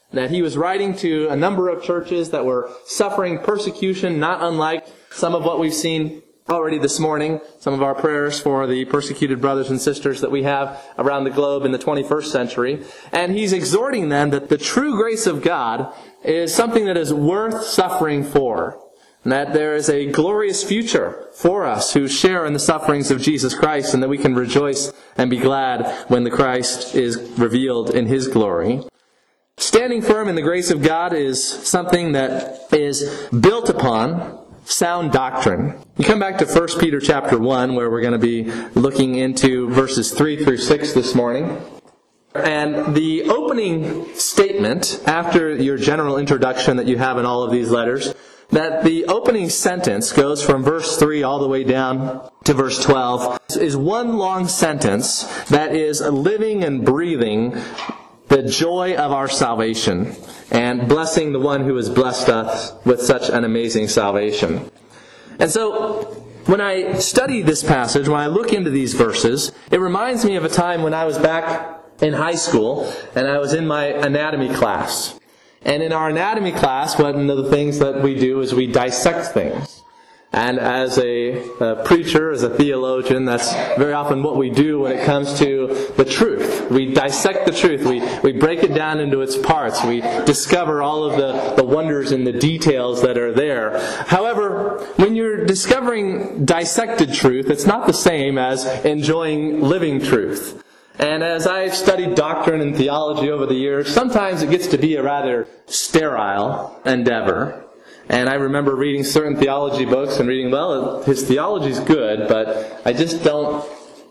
that he was writing to a number of churches that were suffering persecution, not unlike some of what we've seen already this morning, some of our prayers for the persecuted brothers and sisters that we have around the globe in the 21st century. And he's exhorting them that the true grace of God is something that is worth suffering for, and that there is a glorious future for us who share in the sufferings of Jesus Christ, and that we can rejoice and be glad when the Christ is revealed in His glory. Standing firm in the grace of God is something that is built upon sound doctrine. You come back to 1 Peter chapter 1, where we're going to be looking into verses 3 through 6 this morning. And the opening statement, after your general introduction that you have in all of these letters, that the opening sentence goes from verse 3 all the way down to verse 12, is one long sentence that is living and breathing the joy of our salvation, and blessing the one who has blessed us with such an amazing salvation. And so, when I study this passage, when I look into these verses, it reminds me of a time when I was back in high school, and I was in my anatomy class. And in our anatomy class, one of the things that we do is we dissect things. And as a preacher, as a theologian, that's very often what we do when it comes to the truth. We dissect the truth. We break it down into its parts. We discover all of the wonders and the details that are there. However, when you're discovering dissected truth, it's not the same as enjoying living truth. And as I've studied doctrine and theology over the years, sometimes it gets to be a rather sterile endeavor. And I remember reading certain theology books and reading, well, his theology's good, but I just don't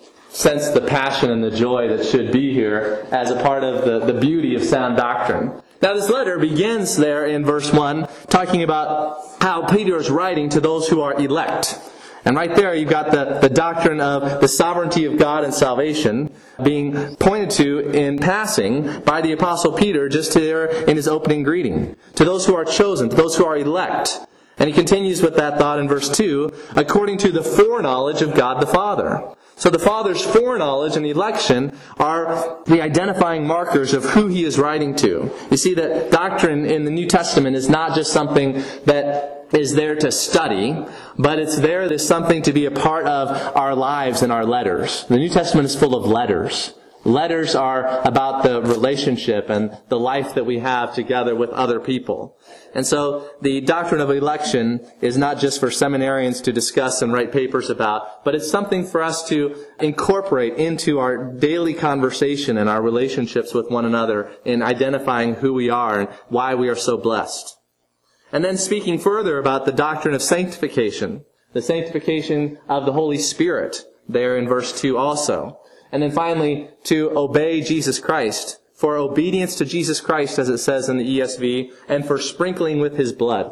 sense the passion and the joy that should be here as a part of the beauty of sound doctrine. Now this letter begins there in verse 1, talking about how Peter is writing to those who are elect. And right there you've got the doctrine of the sovereignty of God and salvation being pointed to in passing by the Apostle Peter just there in his opening greeting. To those who are chosen, to those who are elect. And he continues with that thought in verse 2, according to the foreknowledge of God the Father. So the Father's foreknowledge and election are the identifying markers of who He is writing to. You see that doctrine in the New Testament is not just something that is there to study, but it's there as something to be a part of our lives and our letters. The New Testament is full of letters. Letters are about the relationship and the life that we have together with other people. And so the doctrine of election is not just for seminarians to discuss and write papers about, but it's something for us to incorporate into our daily conversation and our relationships with one another in identifying who we are and why we are so blessed. And then speaking further about the doctrine of sanctification, the sanctification of the Holy Spirit, there in verse 2 also. And then finally, to obey Jesus Christ, for obedience to Jesus Christ, as it says in the ESV, and for sprinkling with His blood.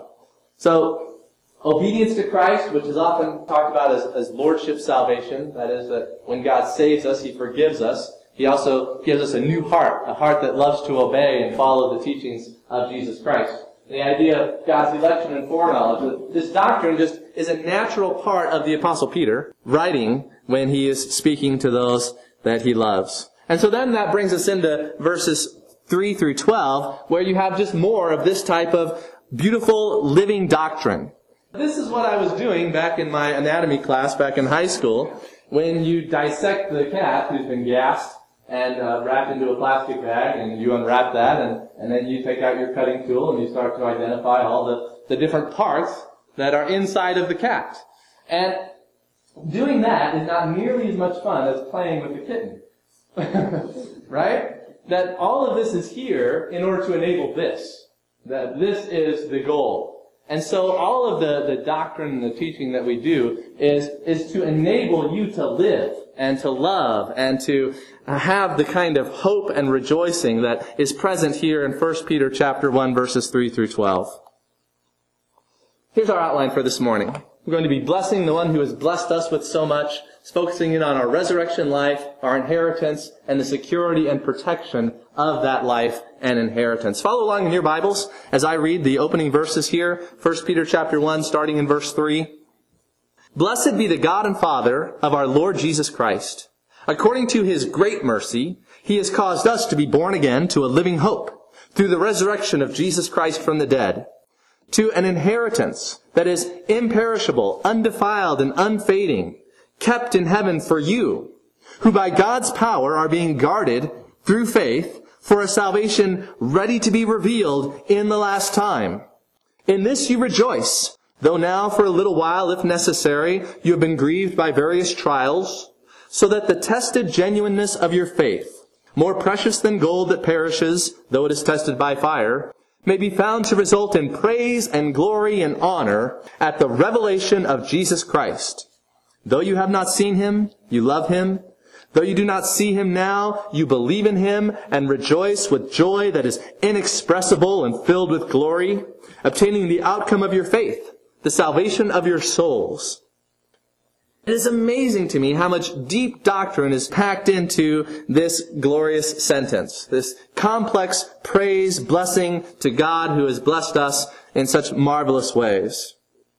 So, obedience to Christ, which is often talked about as lordship salvation, that is, that when God saves us, He forgives us. He also gives us a new heart, a heart that loves to obey and follow the teachings of Jesus Christ. The idea of God's election and foreknowledge. This doctrine just is a natural part of the Apostle Peter writing when he is speaking to those that he loves. And so then that brings us into verses 3 through 12, where you have just more of this type of beautiful living doctrine. This is what I was doing back in my anatomy class back in high school, when you dissect the cat who's been gassed and wrapped into a plastic bag, and you unwrap that, and then you take out your cutting tool and you start to identify all the different parts that are inside of the cat. And doing that is not nearly as much fun as playing with the kitten. Right? That all of this is here in order to enable this. That this is the goal. And so all of the doctrine and the teaching that we do is to enable you to live and to love and to have the kind of hope and rejoicing that is present here in 1 Peter chapter 1, verses 3 through 12. Here's our outline for this morning. We're going to be blessing the one who has blessed us with so much, focusing in on our resurrection life, our inheritance, and the security and protection of that life and inheritance. Follow along in your Bibles as I read the opening verses here, 1 Peter chapter 1, starting in verse 3. Blessed be the God and Father of our Lord Jesus Christ. According to His great mercy, He has caused us to be born again to a living hope, through the resurrection of Jesus Christ from the dead, to an inheritance that is imperishable, undefiled, and unfading, kept in heaven for you, who by God's power are being guarded through faith for a salvation ready to be revealed in the last time. In this you rejoice, though now for a little while, if necessary, you have been grieved by various trials, so that the tested genuineness of your faith, more precious than gold that perishes, though it is tested by fire, may be found to result in praise and glory and honor at the revelation of Jesus Christ. Though you have not seen him, you love him. Though you do not see him now, you believe in him and rejoice with joy that is inexpressible and filled with glory, obtaining the outcome of your faith, the salvation of your souls. It is amazing to me how much deep doctrine is packed into this glorious sentence, this complex praise, blessing to God who has blessed us in such marvelous ways.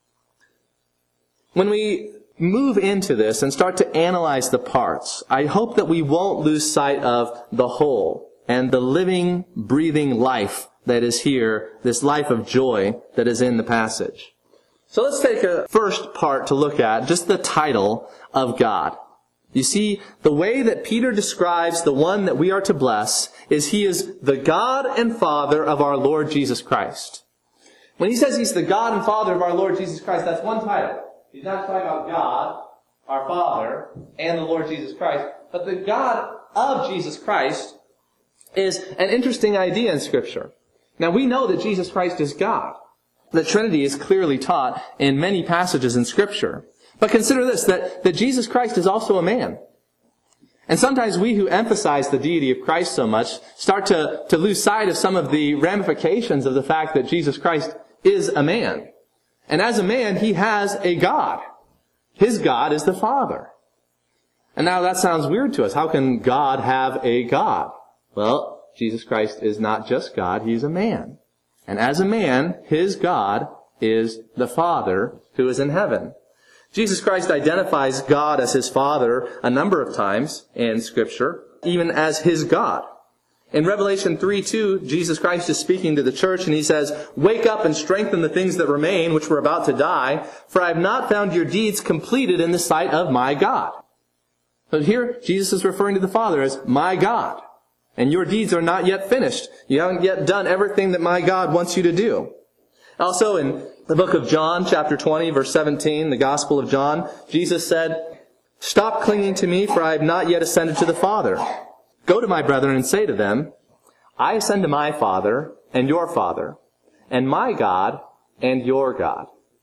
When we move into this and start to analyze the parts, I hope that we won't lose sight of the whole and the living, breathing life that is here, this life of joy that is in the passage. So let's take a first part to look at, just the title of God. You see, the way that Peter describes the one that we are to bless is he is the God and Father of our Lord Jesus Christ. When he says he's the God and Father of our Lord Jesus Christ, that's one title. He's not talking about God, our Father, and the Lord Jesus Christ, but the God of Jesus Christ is an interesting idea in Scripture. Now, we know that Jesus Christ is God. The Trinity is clearly taught in many passages in Scripture. But consider this, that Jesus Christ is also a man. And sometimes we who emphasize the deity of Christ so much start to lose sight of some of the ramifications of the fact that Jesus Christ is a man. And as a man, he has a God. His God is the Father. And now that sounds weird to us. How can God have a God? Well, Jesus Christ is not just God, he's a man. And as a man, his God is the Father who is in heaven. Jesus Christ identifies God as his Father a number of times in Scripture, even as his God. In Revelation 3:2, Jesus Christ is speaking to the church and he says, "Wake up and strengthen the things that remain, which were about to die, for I have not found your deeds completed in the sight of my God." But here, Jesus is referring to the Father as my God. And your deeds are not yet finished. You haven't yet done everything that my God wants you to do. Also in the book of John, chapter 20, verse 17, the Gospel of John, Jesus said, "Stop clinging to me, for I have not yet ascended to the Father. Go to my brethren and say to them, I ascend to my Father and your Father, and my God and your God."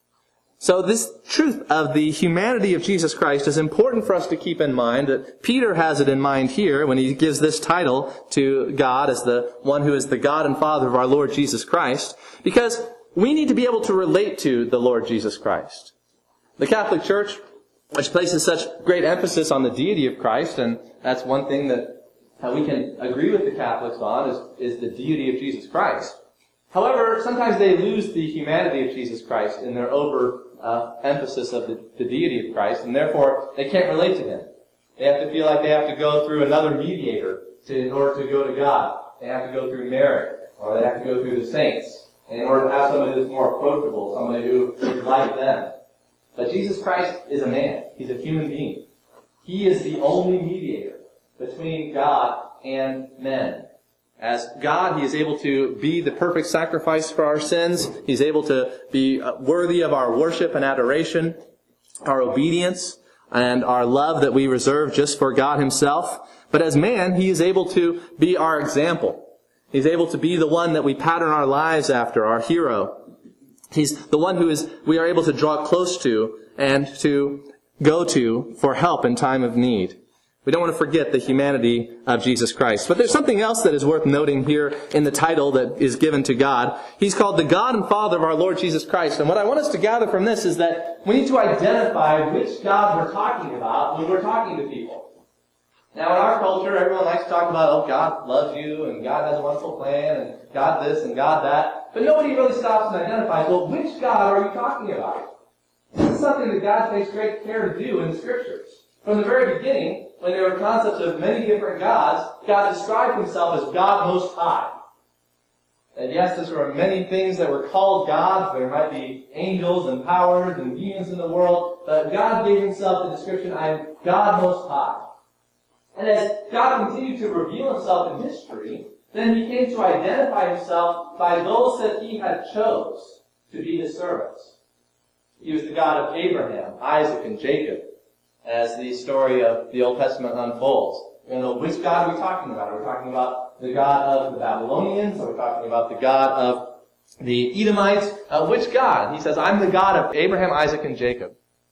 So this truth of the humanity of Jesus Christ is important for us to keep in mind, that Peter has it in mind here when he gives this title to God as the one who is the God and Father of our Lord Jesus Christ, because we need to be able to relate to the Lord Jesus Christ. The Catholic Church, which places such great emphasis on the deity of Christ, and that's one thing that we can agree with the Catholics on, is the deity of Jesus Christ. However, sometimes they lose the humanity of Jesus Christ in their emphasis of the deity of Christ, and therefore they can't relate to him. They have to feel like they have to go through another mediator in order to go to God. They have to go through Mary, or they have to go through the saints, in order to have somebody that's more approachable, somebody who is like them. But Jesus Christ is a man. He's a human being. He is the only mediator between God and men. As God, he is able to be the perfect sacrifice for our sins. He's able to be worthy of our worship and adoration, our obedience, and our love that we reserve just for God himself. But as man, he is able to be our example. He's able to be the one that we pattern our lives after, our hero. He's the one we are able to draw close to and to go to for help in time of need. We don't want to forget the humanity of Jesus Christ. But there's something else that is worth noting here in the title that is given to God. He's called the God and Father of our Lord Jesus Christ. And what I want us to gather from this is that we need to identify which God we're talking about when we're talking to people. Now, in our culture, everyone likes to talk about, oh, God loves you, and God has a wonderful plan, and God this and God that. But nobody really stops and identifies, well, which God are you talking about? This is something that God takes great care to do in the Scriptures. From the very beginning, when there were concepts of many different gods, God described himself as God Most High. And yes, there were many things that were called gods. There might be angels and powers and demons in the world. But God gave himself the description, I am God Most High. And as God continued to reveal himself in history, then he came to identify himself by those that he had chose to be his servants. He was the God of Abraham, Isaac, and Jacob, as the story of the Old Testament unfolds. Which God are we talking about? Are we talking about the God of the Babylonians? Are we talking about the God of the Edomites? Which God? He says, I'm the God of Abraham, Isaac, and Jacob.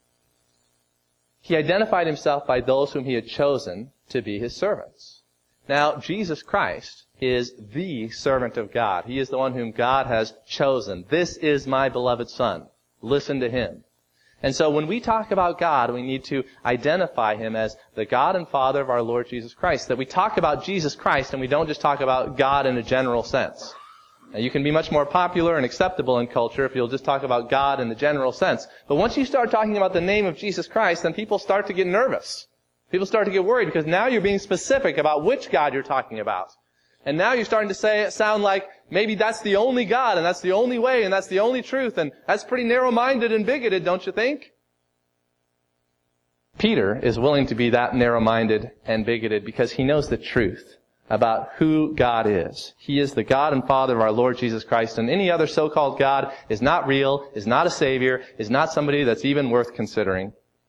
He identified himself by those whom he had chosen to be his servants. Now, Jesus Christ is the servant of God. He is the one whom God has chosen. This is my beloved Son. Listen to him. And so when we talk about God, we need to identify him as the God and Father of our Lord Jesus Christ. That we talk about Jesus Christ and we don't just talk about God in a general sense. Now, you can be much more popular and acceptable in culture if you'll just talk about God in the general sense. But once you start talking about the name of Jesus Christ, then people start to get nervous. People start to get worried because now you're being specific about which God you're talking about. And now you're starting to sound like maybe that's the only God and that's the only way and that's the only truth, and that's pretty narrow-minded and bigoted, don't you think? Peter is willing to be that narrow-minded and bigoted because he knows the truth about who God is. He is the God and Father of our Lord Jesus Christ, and any other so-called God is not real, is not a Savior, is not somebody that's even worth considering.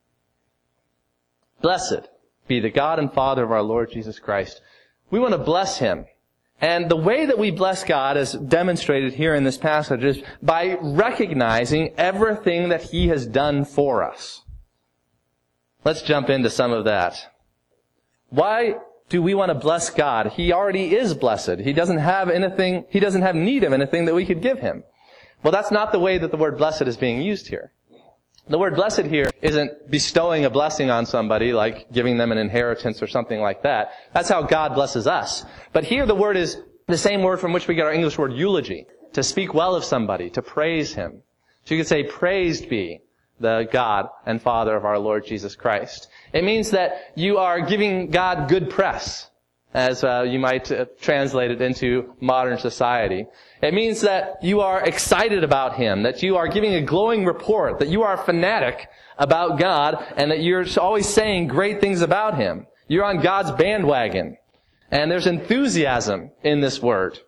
Blessed be the God and Father of our Lord Jesus Christ. We want to bless him. And the way that we bless God, as demonstrated here in this passage, is by recognizing everything that he has done for us. Let's jump into some of that. Why do we want to bless God? He already is blessed. He doesn't have need of anything that we could give him. Well, that's not the way that the word blessed is being used here. The word blessed here isn't bestowing a blessing on somebody, like giving them an inheritance or something like that. That's how God blesses us. But here the word is the same word from which we get our English word eulogy, to speak well of somebody, to praise him. So you could say, praised be the God and Father of our Lord Jesus Christ. It means that you are giving God good press, as you might translate it into modern society. It means that you are excited about him, that you are giving a glowing report, that you are a fanatic about God, and that you're always saying great things about him. You're on God's bandwagon. And there's enthusiasm in this word.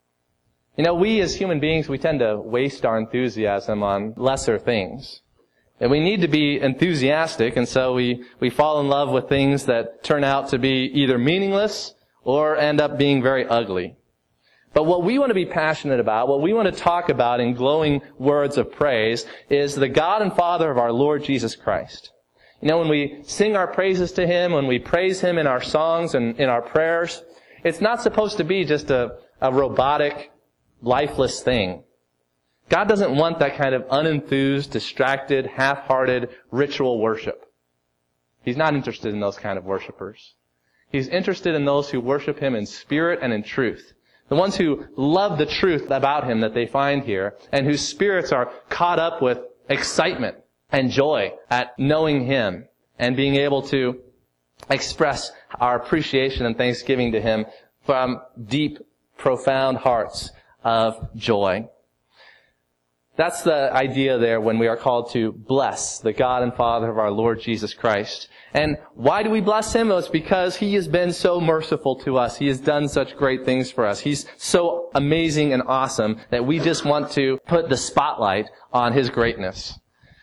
We as human beings, we tend to waste our enthusiasm on lesser things. And we need to be enthusiastic, and so we fall in love with things that turn out to be either meaningless or end up being very ugly. But what we want to be passionate about, what we want to talk about in glowing words of praise, is the God and Father of our Lord Jesus Christ. When we sing our praises to him, when we praise him in our songs and in our prayers, it's not supposed to be just a robotic, lifeless thing. God doesn't want that kind of unenthused, distracted, half-hearted ritual worship. He's not interested in those kind of worshipers. He's interested in those who worship him in spirit and in truth. The ones who love the truth about him that they find here, and whose spirits are caught up with excitement and joy at knowing him and being able to express our appreciation and thanksgiving to him from deep, profound hearts of joy. That's the idea there when we are called to bless the God and Father of our Lord Jesus Christ. And why do we bless him? Well, it's because he has been so merciful to us. He has done such great things for us. He's so amazing and awesome that we just want to put the spotlight on his greatness.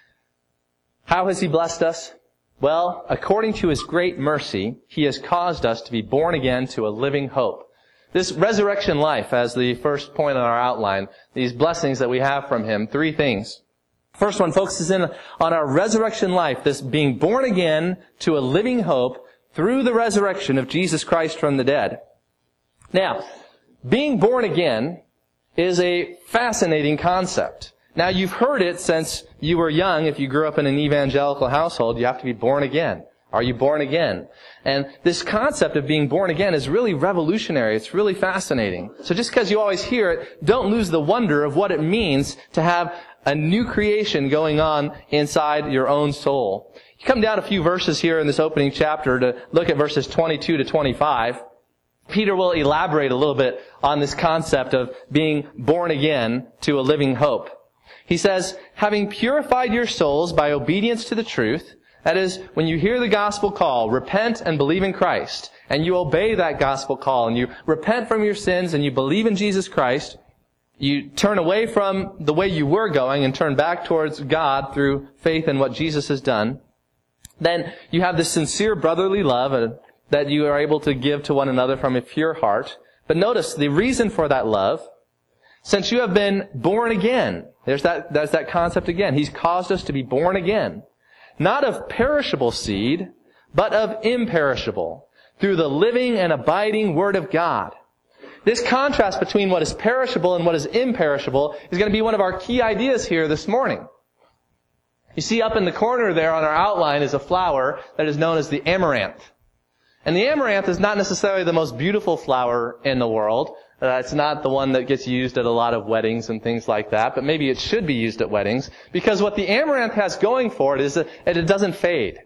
How has he blessed us? Well, according to his great mercy, he has caused us to be born again to a living hope. This resurrection life, as the first point on our outline, these blessings that we have from him, 3 things. First one focuses in on our resurrection life, this being born again to a living hope through the resurrection of Jesus Christ from the dead. Now, being born again is a fascinating concept. Now, you've heard it since you were young. If you grew up in an evangelical household, you have to be born again. Are you born again? And this concept of being born again is really revolutionary. It's really fascinating. So just because you always hear it, don't lose the wonder of what it means to have a new creation going on inside your own soul. You come down a few verses here in this opening chapter to look at verses 22 to 25. Peter will elaborate a little bit on this concept of being born again to a living hope. He says, having purified your souls by obedience to the truth, that is, when you hear the gospel call, repent and believe in Christ, and you obey that gospel call, and you repent from your sins, and you believe in Jesus Christ, you turn away from the way you were going and turn back towards God through faith in what Jesus has done, then you have this sincere brotherly love that you are able to give to one another from a pure heart. But notice the reason for that love, since you have been born again. There's that concept again. He's caused us to be born again. Not of perishable seed, but of imperishable, through the living and abiding Word of God. This contrast between what is perishable and what is imperishable is going to be one of our key ideas here this morning. You see up in the corner there on our outline is a flower that is known as the amaranth. And the amaranth is not necessarily the most beautiful flower in the world. It's not the one that gets used at a lot of weddings and things like that, but maybe it should be used at weddings, because what the amaranth has going for it is that it doesn't fade.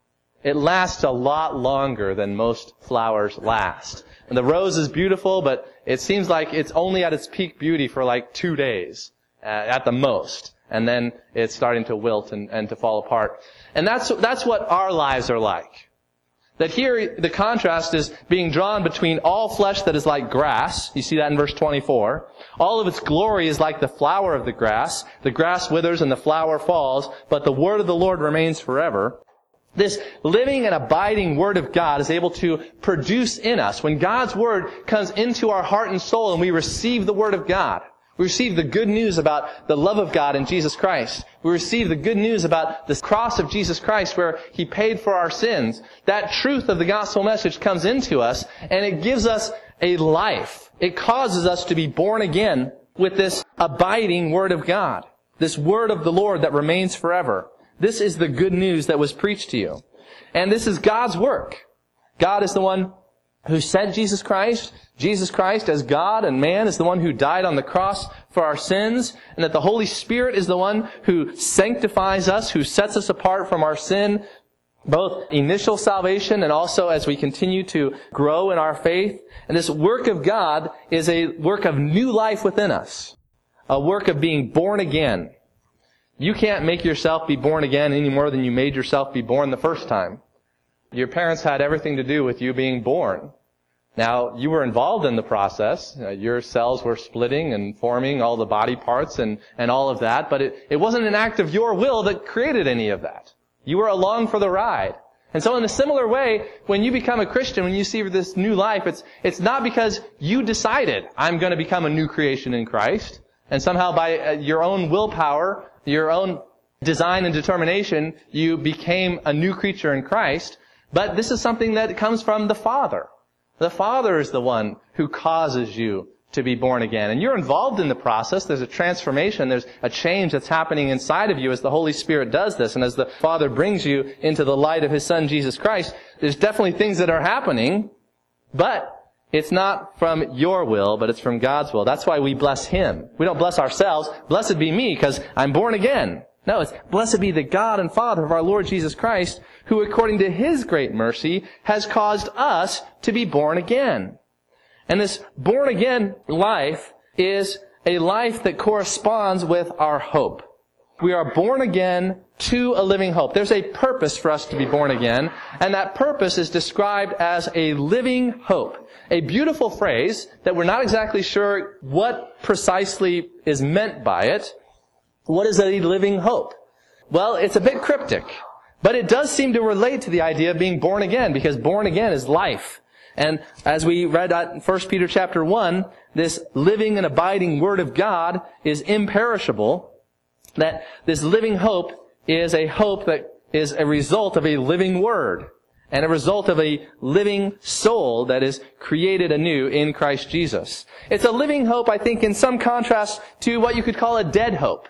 It lasts a lot longer than most flowers last. And the rose is beautiful, but it seems like it's only at its peak beauty for like 2 days, at the most. And then it's starting to wilt and to fall apart. And that's what our lives are like. That here, the contrast is being drawn between all flesh that is like grass. You see that in verse 24. All of its glory is like the flower of the grass. The grass withers and the flower falls, but the word of the Lord remains forever. This living and abiding Word of God is able to produce in us. When God's Word comes into our heart and soul and we receive the Word of God, we receive the good news about the love of God in Jesus Christ. We receive the good news about the cross of Jesus Christ where He paid for our sins. That truth of the gospel message comes into us and it gives us a life. It causes us to be born again with this abiding Word of God. This Word of the Lord that remains forever. This is the good news that was preached to you. And this is God's work. God is the one who sent Jesus Christ. Jesus Christ as God and man is the one who died on the cross for our sins. And that the Holy Spirit is the one who sanctifies us, who sets us apart from our sin, both initial salvation and also as we continue to grow in our faith. And this work of God is a work of new life within us. A work of being born again. You can't make yourself be born again any more than you made yourself be born the first time. Your parents had everything to do with you being born. Now, you were involved in the process. Your cells were splitting and forming all the body parts and all of that, but it wasn't an act of your will that created any of that. You were along for the ride. And so in a similar way, when you become a Christian, when you see this new life, it's not because you decided, I'm going to become a new creation in Christ, and somehow by your own willpower, your own design and determination, you became a new creature in Christ. But this is something that comes from the Father. The Father is the one who causes you to be born again. And you're involved in the process. There's a transformation. There's a change that's happening inside of you as the Holy Spirit does this. And as the Father brings you into the light of His Son, Jesus Christ, there's definitely things that are happening. But it's not from your will, but it's from God's will. That's why we bless Him. We don't bless ourselves. Blessed be me, because I'm born again. No, it's blessed be the God and Father of our Lord Jesus Christ, who according to His great mercy has caused us to be born again. And this born again life is a life that corresponds with our hope. We are born again to a living hope. There's a purpose for us to be born again, and that purpose is described as a living hope. A beautiful phrase that we're not exactly sure what precisely is meant by it. What is a living hope? Well, it's a bit cryptic, but it does seem to relate to the idea of being born again, because born again is life. And as we read at 1 Peter chapter 1, this living and abiding Word of God is imperishable. That this living hope is a hope that is a result of a living Word and a result of a living soul that is created anew in Christ Jesus. It's a living hope, I think, in some contrast to what you could call a dead hope.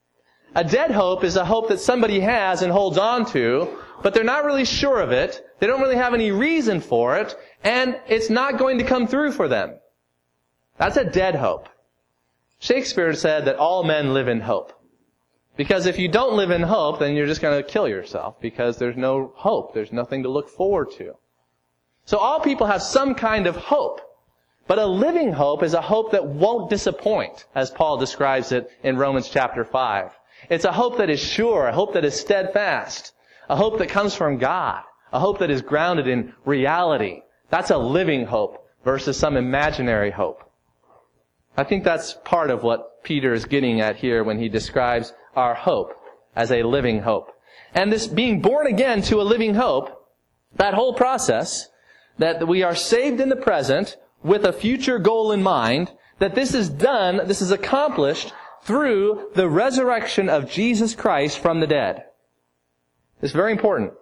A dead hope is a hope that somebody has and holds on to, but they're not really sure of it. They don't really have any reason for it, and it's not going to come through for them. That's a dead hope. Shakespeare said that all men live in hope. Because if you don't live in hope, then you're just going to kill yourself, because there's no hope. There's nothing to look forward to. So all people have some kind of hope. But a living hope is a hope that won't disappoint, as Paul describes it in Romans chapter 5. It's a hope that is sure, a hope that is steadfast, a hope that comes from God, a hope that is grounded in reality. That's a living hope versus some imaginary hope. I think that's part of what Peter is getting at here when he describes our hope as a living hope. And this being born again to a living hope, that whole process, that we are saved in the present with a future goal in mind, that this is done, this is accomplished through the resurrection of Jesus Christ from the dead. It's very important.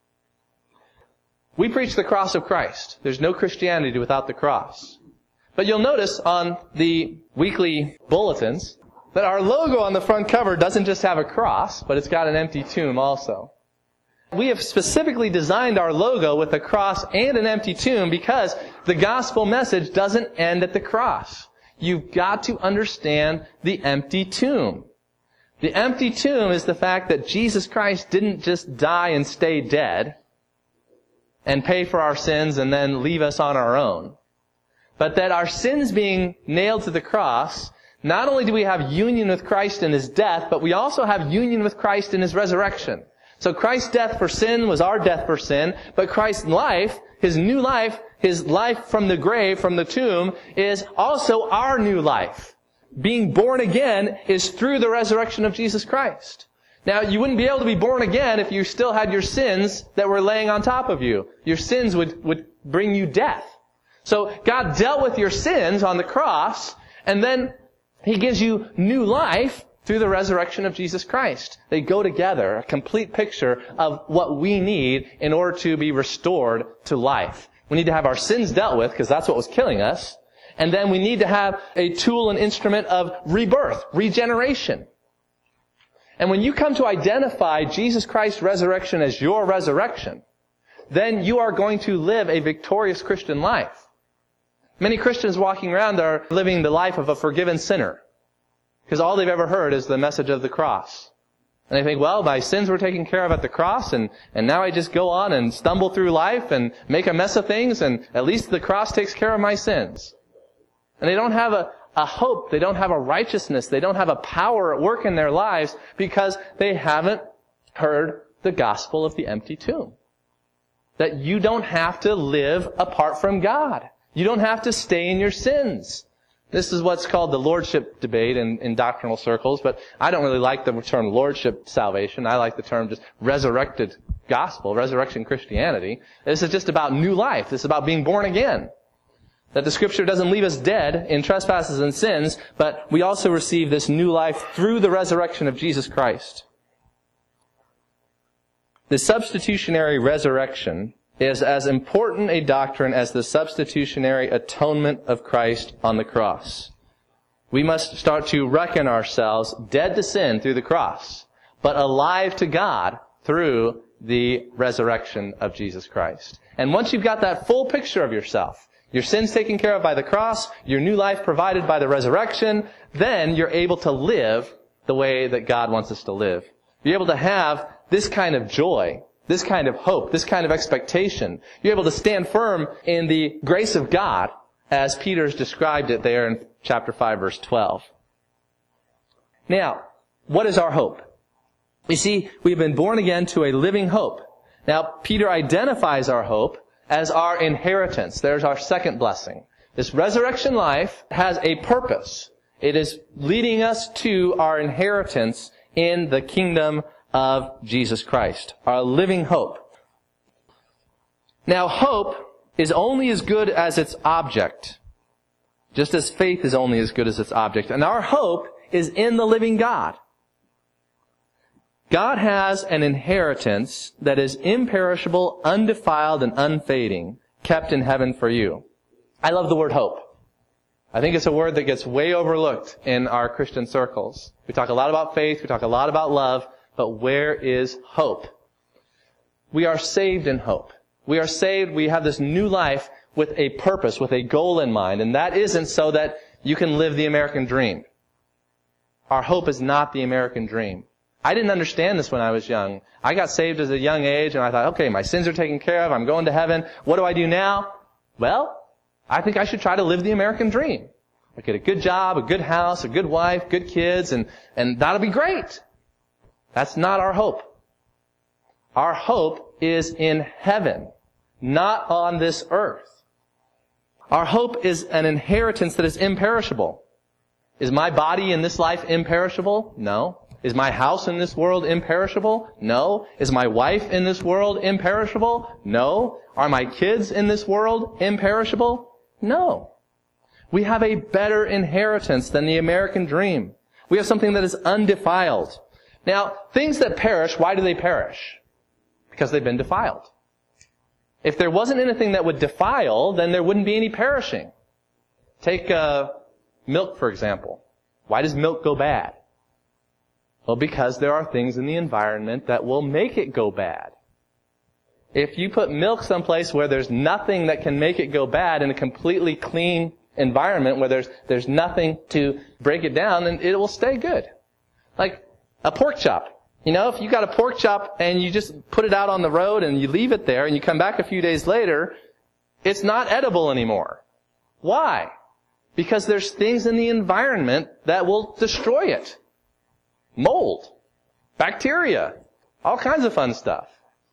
We preach the cross of Christ. There's no Christianity without the cross. But you'll notice on the weekly bulletins that our logo on the front cover doesn't just have a cross, but it's got an empty tomb also. We have specifically designed our logo with a cross and an empty tomb because the gospel message doesn't end at the cross. You've got to understand the empty tomb. The empty tomb is the fact that Jesus Christ didn't just die and stay dead and pay for our sins and then leave us on our own. But that our sins being nailed to the cross, not only do we have union with Christ in His death, but we also have union with Christ in His resurrection. So Christ's death for sin was our death for sin, but Christ's life, His new life, His life from the grave, from the tomb, is also our new life. Being born again is through the resurrection of Jesus Christ. Now, you wouldn't be able to be born again if you still had your sins that were laying on top of you. Your sins would bring you death. So God dealt with your sins on the cross, and then He gives you new life through the resurrection of Jesus Christ. They go together, a complete picture of what we need in order to be restored to life. We need to have our sins dealt with, because that's what was killing us. And then we need to have a tool and instrument of rebirth, regeneration. And when you come to identify Jesus Christ's resurrection as your resurrection, then you are going to live a victorious Christian life. Many Christians walking around are living the life of a forgiven sinner, because all they've ever heard is the message of the cross. And they think, well, my sins were taken care of at the cross, and now I just go on and stumble through life and make a mess of things, and at least the cross takes care of my sins. And they don't have a hope, they don't have a righteousness, they don't have a power at work in their lives because they haven't heard the gospel of the empty tomb. That you don't have to live apart from God. You don't have to stay in your sins. This is what's called the lordship debate in doctrinal circles, but I don't really like the term lordship salvation. I like the term just resurrected gospel, resurrection Christianity. This is just about new life. This is about being born again. That the Scripture doesn't leave us dead in trespasses and sins, but we also receive this new life through the resurrection of Jesus Christ. The substitutionary resurrection is as important a doctrine as the substitutionary atonement of Christ on the cross. We must start to reckon ourselves dead to sin through the cross, but alive to God through the resurrection of Jesus Christ. And once you've got that full picture of yourself, your sins taken care of by the cross, your new life provided by the resurrection, then you're able to live the way that God wants us to live. You're able to have this kind of joy, this kind of hope, this kind of expectation. You're able to stand firm in the grace of God as Peter's described it there in chapter 5, verse 12. Now, what is our hope? You see, we've been born again to a living hope. Now, Peter identifies our hope as our inheritance. There's our second blessing. This resurrection life has a purpose. It is leading us to our inheritance in the kingdom of Jesus Christ, our living hope. Now, hope is only as good as its object, just as faith is only as good as its object. And our hope is in the living God. God has an inheritance that is imperishable, undefiled, and unfading, kept in heaven for you. I love the word hope. I think it's a word that gets way overlooked in our Christian circles. We talk a lot about faith, we talk a lot about love, but where is hope? We are saved in hope. We are saved, we have this new life with a purpose, with a goal in mind, and that isn't so that you can live the American dream. Our hope is not the American dream. I didn't understand this when I was young. I got saved at a young age, and I thought, okay, my sins are taken care of. I'm going to heaven. What do I do now? Well, I think I should try to live the American dream. I get a good job, a good house, a good wife, good kids, and that'll be great. That's not our hope. Our hope is in heaven, not on this earth. Our hope is an inheritance that is imperishable. Is my body in this life imperishable? No. Is my house in this world imperishable? No. Is my wife in this world imperishable? No. Are my kids in this world imperishable? No. We have a better inheritance than the American dream. We have something that is undefiled. Now, things that perish, why do they perish? Because they've been defiled. If there wasn't anything that would defile, then there wouldn't be any perishing. Take milk, for example. Why does milk go bad? Well, because there are things in the environment that will make it go bad. If you put milk someplace where there's nothing that can make it go bad in a completely clean environment where there's nothing to break it down, then it will stay good. Like a pork chop. You know, if you got a pork chop and you just put it out on the road and you leave it there and you come back a few days later, it's not edible anymore. Why? Because there's things in the environment that will destroy it. Mold, bacteria, all kinds of fun stuff.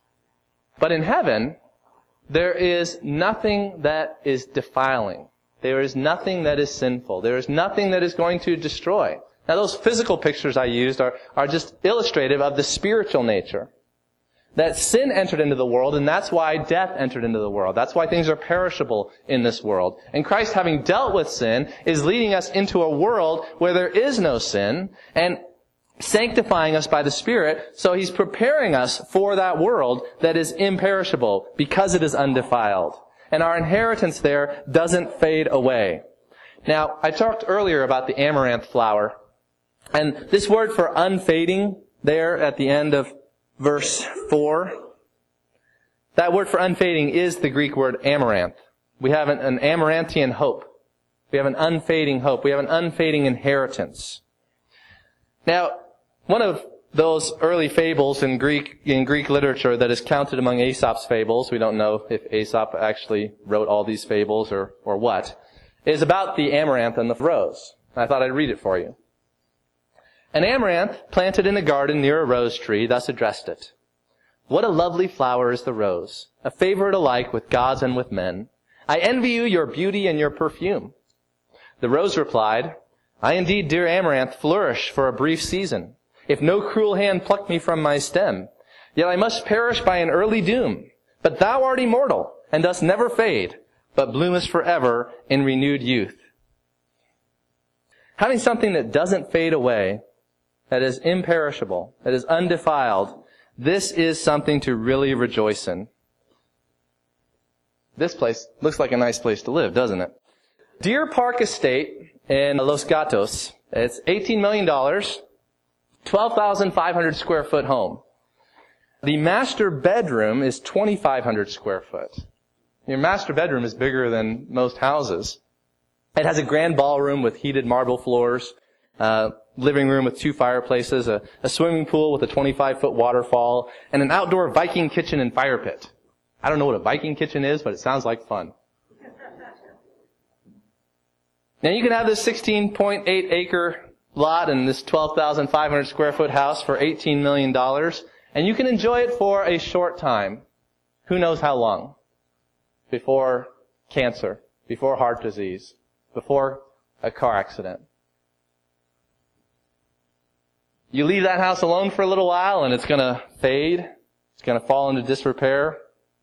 But in heaven, there is nothing that is defiling. There is nothing that is sinful. There is nothing that is going to destroy. Now those physical pictures I used are just illustrative of the spiritual nature. That sin entered into the world, and that's why death entered into the world. That's why things are perishable in this world. And Christ, having dealt with sin, is leading us into a world where there is no sin, and sanctifying us by the Spirit, so He's preparing us for that world that is imperishable because it is undefiled. And our inheritance there doesn't fade away. Now, I talked earlier about the amaranth flower. And this word for unfading there at the end of verse 4, that word for unfading is the Greek word amaranth. We have an amaranthian hope. We have an unfading hope. We have an unfading inheritance. Now, one of those early fables in Greek literature that is counted among Aesop's fables, we don't know if Aesop actually wrote all these fables or what, is about the amaranth and the rose. I thought I'd read it for you. An amaranth planted in a garden near a rose tree thus addressed it. What a lovely flower is the rose, a favorite alike with gods and with men. I envy you your beauty and your perfume. The rose replied, I indeed, dear amaranth, flourish for a brief season, if no cruel hand pluck me from my stem. Yet I must perish by an early doom. But thou art immortal, and dost never fade, but bloomest forever in renewed youth. Having something that doesn't fade away, that is imperishable, that is undefiled, this is something to really rejoice in. This place looks like a nice place to live, doesn't it? Deer Park Estate in Los Gatos. It's $18 million, 12,500 square foot home. The master bedroom is 2,500 square foot. Your master bedroom is bigger than most houses. It has a grand ballroom with heated marble floors, living room with 2 fireplaces, a swimming pool with a 25-foot waterfall, and an outdoor Viking kitchen and fire pit. I don't know what a Viking kitchen is, but it sounds like fun. Now you can have this 16.8 acre lot and this 12,500 square foot house for $18 million, and you can enjoy it for a short time. Who knows how long? Before cancer, before heart disease, before a car accident. You leave that house alone for a little while and it's going to fade. It's going to fall into disrepair.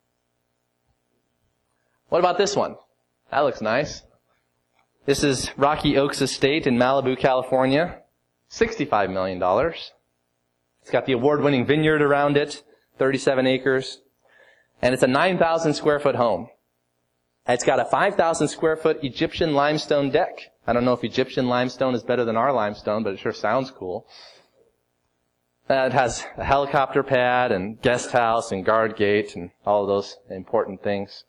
What about this one? That looks nice. This is Rocky Oaks Estate in Malibu, California. $65 million. It's got the award-winning vineyard around it, 37 acres. And it's a 9,000 square foot home. It's got a 5,000 square foot Egyptian limestone deck. I don't know if Egyptian limestone is better than our limestone, but it sure sounds cool. It has a helicopter pad and guest house and guard gate and all of those important things.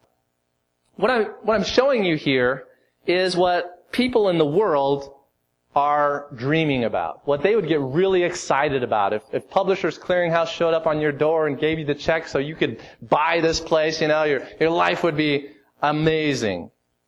What I'm showing you here is what people in the world are dreaming about, what they would get really excited about. If Publishers Clearinghouse showed up on your door and gave you the check so you could buy this place, your life would be amazing.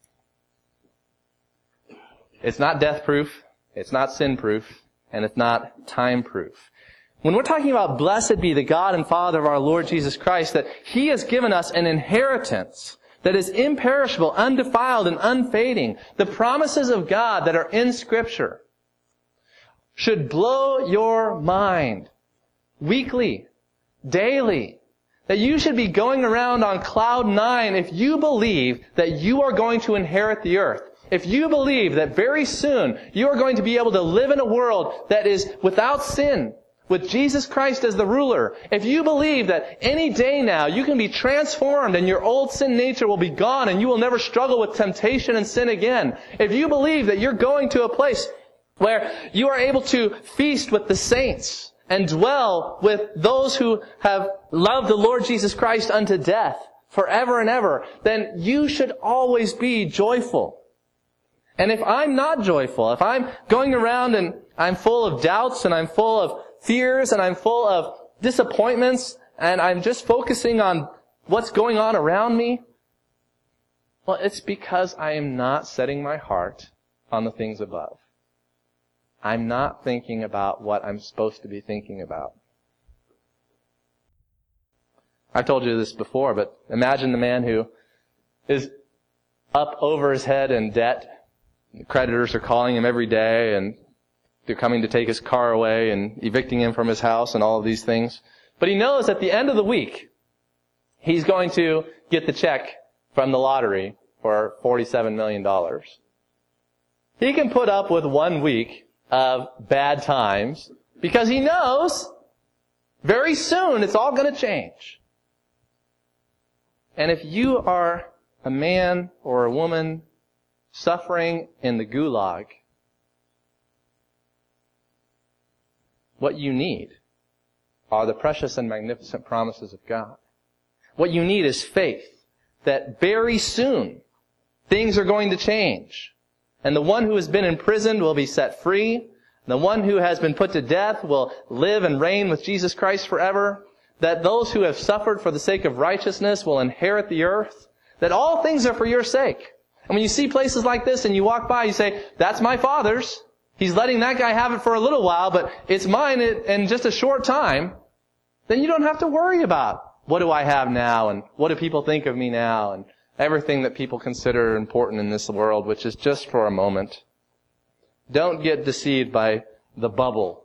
It's not death-proof, it's not sin-proof, and it's not time-proof. When we're talking about blessed be the God and Father of our Lord Jesus Christ, that He has given us an inheritance that is imperishable, undefiled, and unfading. The promises of God that are in Scripture should blow your mind weekly, daily. That you should be going around on cloud 9 if you believe that you are going to inherit the earth. If you believe that very soon you are going to be able to live in a world that is without sin, with Jesus Christ as the ruler, if you believe that any day now you can be transformed and your old sin nature will be gone and you will never struggle with temptation and sin again, if you believe that you're going to a place where you are able to feast with the saints and dwell with those who have loved the Lord Jesus Christ unto death forever and ever, then you should always be joyful. And if I'm not joyful, if I'm going around and I'm full of doubts and I'm full of fears and I'm full of disappointments and I'm just focusing on what's going on around me, well, it's because I am not setting my heart on the things above. I'm not thinking about what I'm supposed to be thinking about. I've told you this before, but imagine the man who is up over his head in debt. The creditors are calling him every day and they're coming to take his car away and evicting him from his house and all of these things. But he knows at the end of the week, he's going to get the check from the lottery for $47 million. He can put up with 1 week of bad times because he knows very soon it's all going to change. And if you are a man or a woman suffering in the gulag, what you need are the precious and magnificent promises of God. What you need is faith that very soon things are going to change. And the one who has been imprisoned will be set free. The one who has been put to death will live and reign with Jesus Christ forever. That those who have suffered for the sake of righteousness will inherit the earth. That all things are for your sake. And when you see places like this and you walk by, you say, that's my Father's. He's letting that guy have it for a little while, but it's mine in just a short time. Then you don't have to worry about what do I have now and what do people think of me now and everything that people consider important in this world, which is just for a moment. Don't get deceived by the bubble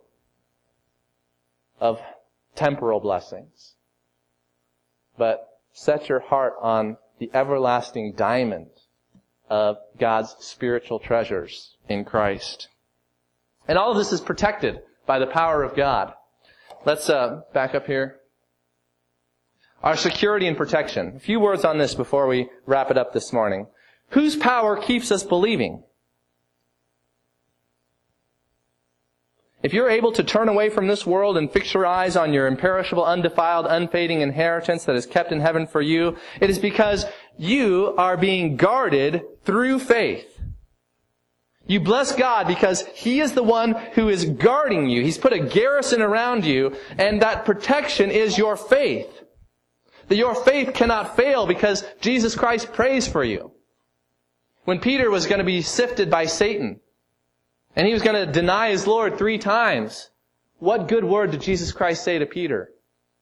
of temporal blessings, but set your heart on the everlasting diamond of God's spiritual treasures in Christ. And all of this is protected by the power of God. Let's back up here. Our security and protection. A few words on this before we wrap it up this morning. Whose power keeps us believing? If you're able to turn away from this world and fix your eyes on your imperishable, undefiled, unfading inheritance that is kept in heaven for you, it is because you are being guarded through faith. You bless God because He is the one who is guarding you. He's put a garrison around you, and that protection is your faith. That your faith cannot fail because Jesus Christ prays for you. When Peter was going to be sifted by Satan, and he was going to deny his Lord 3 times, what good word did Jesus Christ say to Peter?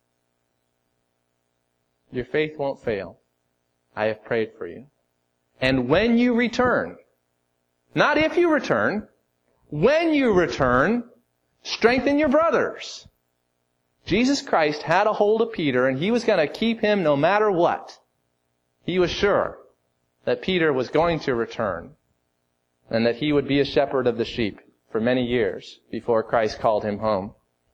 Your faith won't fail. I have prayed for you. And when you return, not if you return, when you return, strengthen your brothers. Jesus Christ had a hold of Peter, and He was going to keep him no matter what. He was sure that Peter was going to return, and that he would be a shepherd of the sheep for many years before Christ called him home.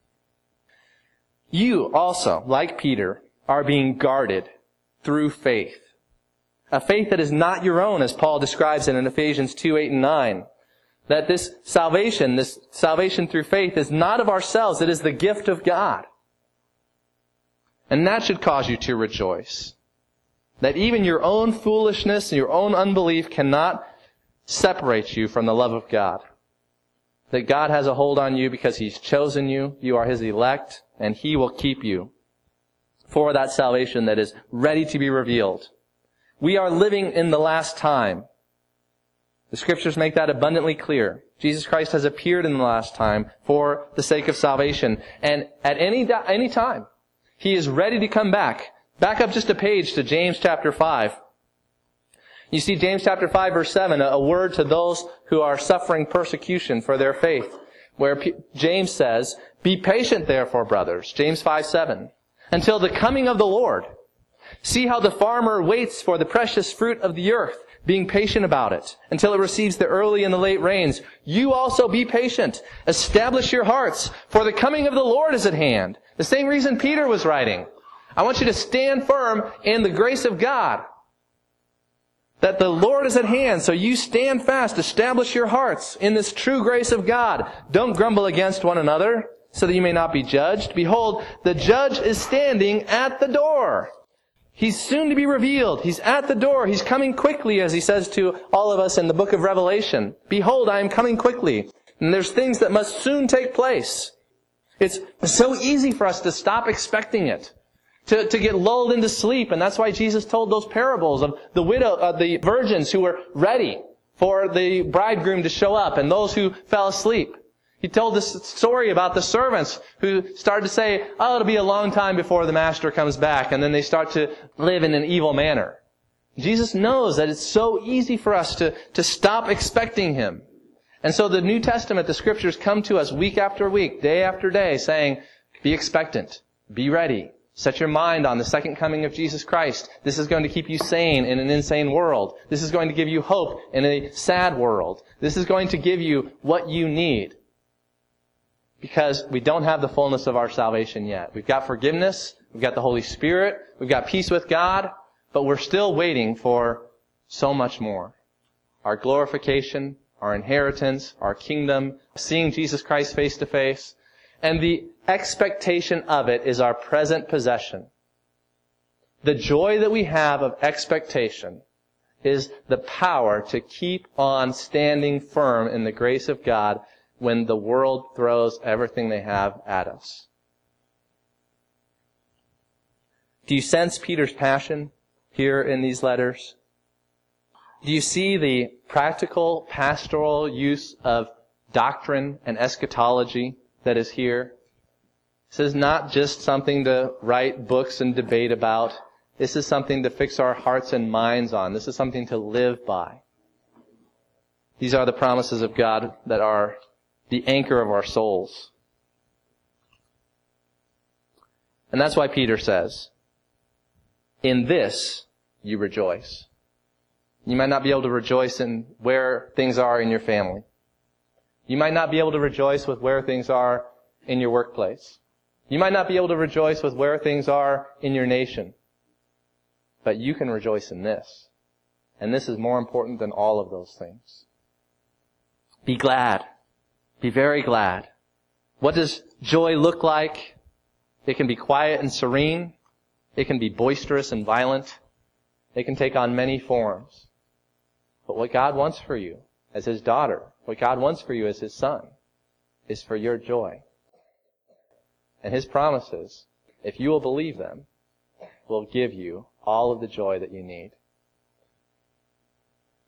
You also, like Peter, are being guarded through faith. A faith that is not your own, as Paul describes it in Ephesians 2, 8, and 9. That this salvation through faith is not of ourselves, it is the gift of God. And that should cause you to rejoice. That even your own foolishness and your own unbelief cannot separate you from the love of God. that God has a hold on you because He's chosen you. You are His elect, and He will keep you for that salvation that is ready to be revealed. We are living in the last time. The Scriptures make that abundantly clear. Jesus Christ has appeared in the last time for the sake of salvation. And at any time, He is ready to come back. Back up just a page to James chapter 5. You see James chapter 5 verse 7, a word to those who are suffering persecution for their faith, where James says, "Be patient therefore, brothers," James 5:7, "until the coming of the Lord. See how the farmer waits for the precious fruit of the earth, being patient about it, until it receives the early and the late rains. You also be patient. Establish your hearts, for the coming of the Lord is at hand." The same reason Peter was writing. I want you to stand firm in the grace of God. That the Lord is at hand, so you stand fast. Establish your hearts in this true grace of God. Don't grumble against one another, so that you may not be judged. Behold, the judge is standing at the door. He's soon to be revealed. He's at the door. He's coming quickly, as He says to all of us in the book of Revelation. "Behold, I am coming quickly." And there's things that must soon take place. It's so easy for us to stop expecting it, to get lulled into sleep. And that's why Jesus told those parables of the virgins who were ready for the bridegroom to show up and those who fell asleep. He told this story about the servants who started to say, "Oh, it'll be a long time before the master comes back," and then they start to live in an evil manner. Jesus knows that it's so easy for us to stop expecting Him. And so the New Testament, the Scriptures come to us week after week, day after day, saying, be expectant, be ready, set your mind on the second coming of Jesus Christ. This is going to keep you sane in an insane world. This is going to give you hope in a sad world. This is going to give you what you need. Because we don't have the fullness of our salvation yet. We've got forgiveness, we've got the Holy Spirit, we've got peace with God, but we're still waiting for so much more. Our glorification, our inheritance, our kingdom, seeing Jesus Christ face to face, and the expectation of it is our present possession. The joy that we have of expectation is the power to keep on standing firm in the grace of God when the world throws everything they have at us. Do you sense Peter's passion here in these letters? Do you see the practical, pastoral use of doctrine and eschatology that is here? This is not just something to write books and debate about. This is something to fix our hearts and minds on. This is something to live by. These are the promises of God that are the anchor of our souls. And that's why Peter says, "In this you rejoice." You might not be able to rejoice in where things are in your family. You might not be able to rejoice with where things are in your workplace. You might not be able to rejoice with where things are in your nation. But you can rejoice in this. And this is more important than all of those things. Be glad. Be very glad. What does joy look like? It can be quiet and serene. It can be boisterous and violent. It can take on many forms. But what God wants for you as His daughter, what God wants for you as His son, is for your joy. And His promises, if you will believe them, will give you all of the joy that you need.